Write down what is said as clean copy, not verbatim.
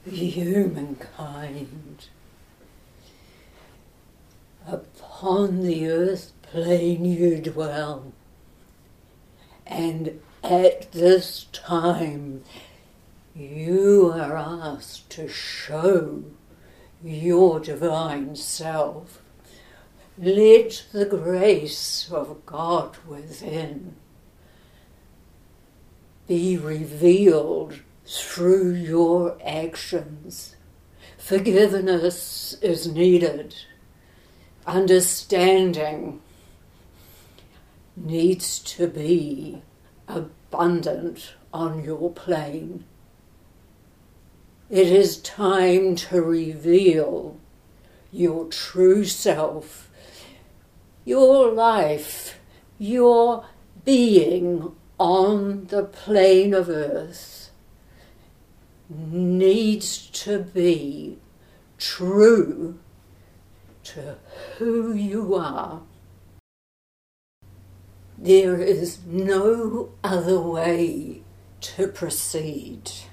humankind. Upon the earth plane you dwell, and at this time you are asked to show your divine self. Let the grace of God within be revealed through your actions. Forgiveness is needed. Understanding needs to be abundant on your plane. It is time to reveal your true self, your life, your being on the plane of earth needs to be true to who you are. There is no other way to proceed.